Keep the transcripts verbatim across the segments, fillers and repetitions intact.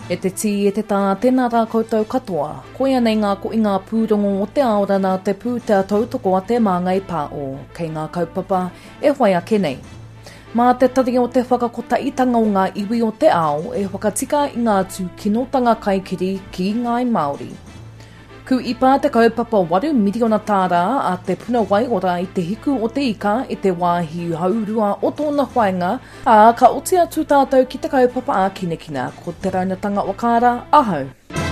E te ti e te tā tēnā rā koutou katoa, koia nei ngā ko i ngā pūrongo o te aorana te pūtea tautoko a te māngai pā o, kei ngā kaupapa e whai ake nei. Mā te tari o te whakakotaitanga o ngā iwi o te ao e whakatika i ngā tū kinotanga kaikiri ki ngai Māori. Ku ipa te kaupapa waru miliona tāra a te puna wai ora i te hiku o te ika i te wāhi haurua o tōna whainga, a ka oti atu tātou ki te kaupapa a kinekina ko te raunatanga wakara ahau.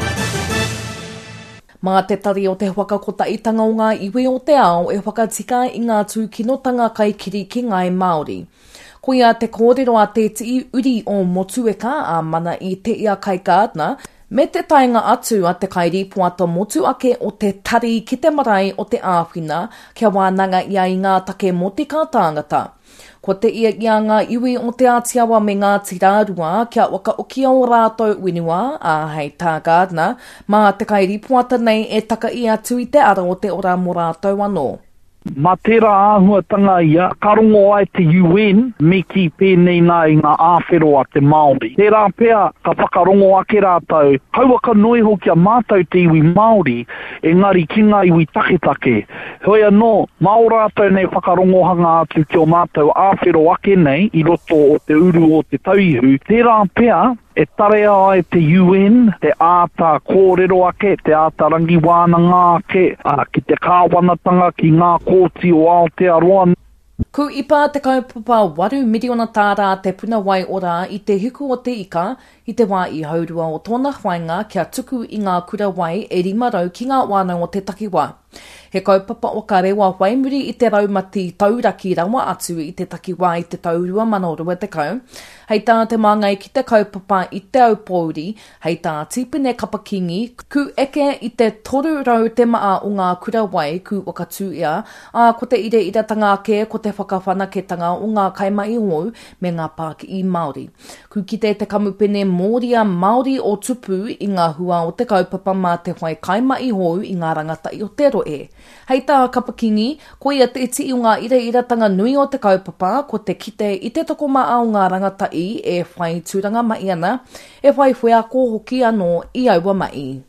Mā te tari o te whakakotaitanga o ngā iwi o te ao e whakatika i ngā tū kinotanga kaikiri ki ngai Māori. Koia te kōrero a te tii uri o motueka a mana i te ia kai Gardner, me te tainga atu a te kairipo ata motu ake o te tari ki te marae o te āwhina kia wānanga ia i ngā take motika tāngata. Ko te ia ia ngā iwi o te ātiawa me ngā tirārua kia waka okia o rātou winua a hei tā Gardner, mā te kairipo ata nei e taka i atu i te ara o te ora mo rātou anō. Ma tērā āhuatanga ia, karongo ai te U N, me ki pēnei nā i ngā āwhero a te Māori. Tērā pēr, ka whakarongo ake rātou, kaua ka noi hoki a mātou te iwi Māori, engari ki ngā iwi taketake. Hoi anō, mā o rātou nei whakarongohanga atu ki o mātou āwhero ake nei, i roto o te uru o te tauihu. Tērā pēr, e tarea ai te U N, te āta kōrero ake, te āta rangi wānanga ake, a, ki te kāwanatanga ki ngā kōti o Aotearoa. Ku ipa te kaupapa waru miliona tāra te puna wai ora i te hiku o te ika, i te wā i haurua o tōna whainga kia tuku i ngā kura wai e rimarau ki ngā wānau o te takiwā. He kaupapa o ka rewa waimuri i te raumati tauraki rawa atu i te takiwā i te taurua mana rua te kau. Hei tā te māngai ki te kaupapa i te au pōuri, hei tā tipine kapakingi, ku eke i te toru rau te maa o ngā kura wai ku wakatū ia, a ko te ire iratanga ake ko te whakawhanaketanga o ngā kaimai hou me ngā pāki i Māori. Ku kite te kamupene mōria Māori o tupu i ngā hua o te kaupapa mā te whai kaimai hou i ngā rangata i o te roe. Hei tā kapakingi, ko ia te iti i ngā ire iratanga nui o te kaupapa, ko te kite i te toko maa o ngā rangata i e whai tūranga mai ana, e whai whea ko hoki anō i aua mai.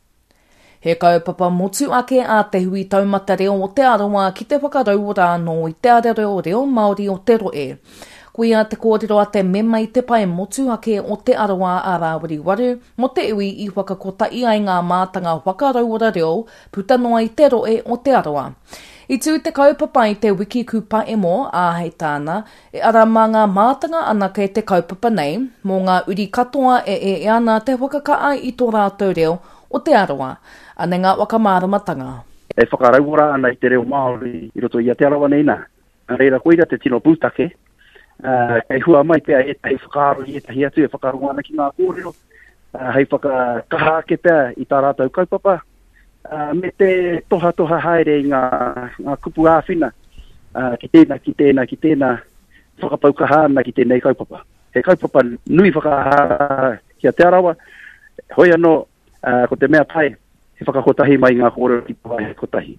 He kaupapa motu ake a te hui taumata reo o te aroa ki te whakarau rāno i te areo reo Māori o te roe. Kuia te kōrero a te mema i te pai motu ake o te aroa a Rāwari Waru, mo te iwi i whakakota i ai ngā mātanga whakarau reo, puta noa i te roe o te aroa. I tū te kaupapa i te wiki kupa e mo, a hei tāna, e ara mā ngā mātanga ana kei te kaupapa nei, mō ngā uri katoa e e e ana te whakakaa i tō rātou reo o te aroa, ane ngā wakamāramatanga. E whakarauora ana i te reo Māori i roto i a te arawa nei nā. Reira koira te tino pūtake, uh, kei hua mai pēr e tei whakaro i e tahi atu e whakaro ana ki ngā kōrero, uh, hei whakakaha ake pēr i tā rātou kaupapa. Uh, me te toha toha haere i ngā, ngā kupu āwhina, uh, ki tēnā, ki tēnā, ki tēnā, whakapaukaha ana ki tēnei kaupapa. He kaupapa nui whakaha ki a te arawa, hoi anō, uh, ko te mea pai, he whakakotahi mai ngā kōrero ki pawai he kotahi.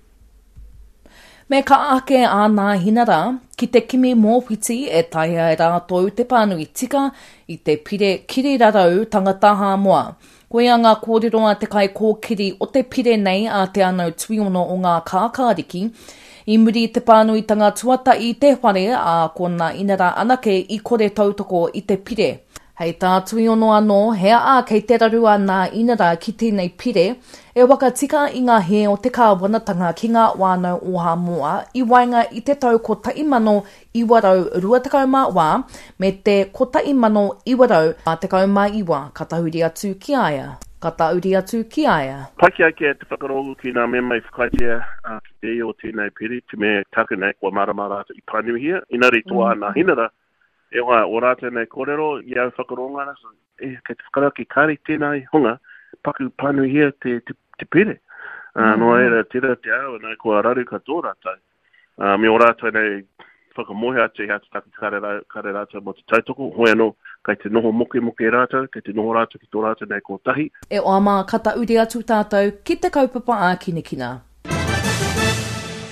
Me ka ake a nā hinara, ki te kimi mōwhiti e taia e rātou te pānui tika i te pire kiri rarau tangataha moa. Koia ngā kōrero a te kai kōkiri o te pire nei a te anau tuiono o ngā kākāriki, i muri te pānuitanga tuata i te whare a kona inara anake i kore tautoko i te pire. Hei tā tuiono anō, hea a kei te rarua nā inara ki tēnei pire, e waka tika i ngā he o te kāwanatanga ki ngā wānau o Hamoa, i wainga i te tau ko taimano iwarau ruatakau mā wā, me te ko taimano iwarau a te kaumā iwa, katahuri atu ki aia. Katauri atu ki aia. Paki ake te whakarongo ki ngā mea mai whakaitea a ki te o tēnei piri, te mea take nei kua maramara i Panuhia, inari toa mm. nā hinara, e wā, o rā tēnei kōrero, i au whakaronga ana, e, kei te whakaraki kāri tēnei honga, paku Panuhia te, te, te pire. Uh, mm. No era tira te au, nei kua raru katoa rātai. Uh, me o rā tēnei whakamohe atu i hatu taki kare rātou mo te tautoko, hoi anō, kei te noho moke moke rātou, kei te noho rātou ki tō rātou nei kō tahi. E o ama kata uri atu tātou ki te kaupapa a kinekina.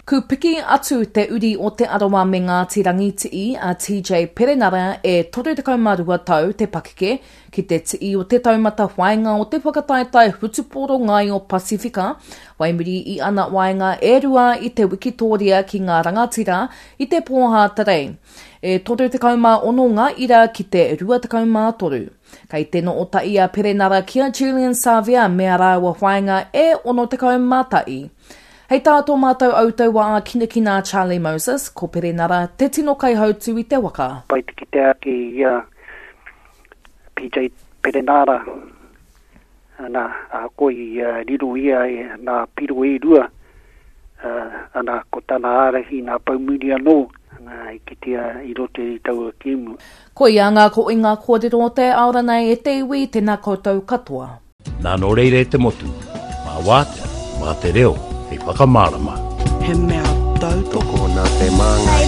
Ku piki atu te uri o te arawa me Ngāti Rangiti a T J Perenara e toru te kaumarua tau te pakeke ki te tii o te taumata whainga o te whakataetai hutuporo ngai o Pasifika, waimiri i ana wainga e rua i te Wikitoria ki ngā rangatira i te pōha tarei. E toru te kauma ononga ira ki te rua te kauma toru. Kai tēno o taia Perenara kia Julian Savia mea rāua whainga e ono te kauma tai. Hei tātou mātou autau wa a kinakina Charlie Moses, ko Perenara te tino kai hautu i te waka. Pai te kitea ki uh, P J Perenara, ana a koi uh, riru ia e na piru e rua, uh, ana ko tana arahi na paumuri anō, ana i kitea i rote i tau kimu. Ko ia ngā ko i ngā kōrero te aora nei e te iwi tēnā koutou katoa. Nā no reire te motu, mā wātea, mā te reo. Hei whakamārama. He mea tau toko nā te māngai.